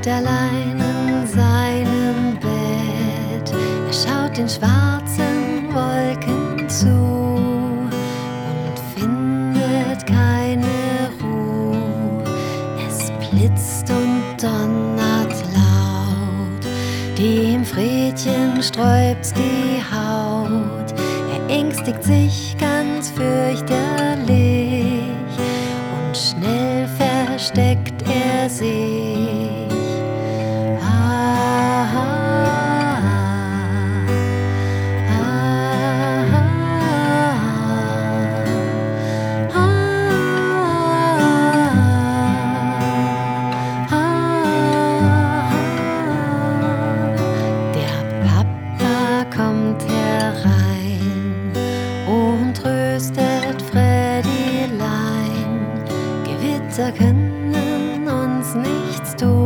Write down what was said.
allein in seinem Bett. Er schaut den schwarzen Wolken zu und findet keine Ruhe. Es blitzt und donnert laut, dem Fredchen sträubt die Haut. Er ängstigt sich ganz fürchterlich und schnell versteckt er sich. Der Papa kommt herein und tröstet Freddylein. Gewitter können uns nichts tun.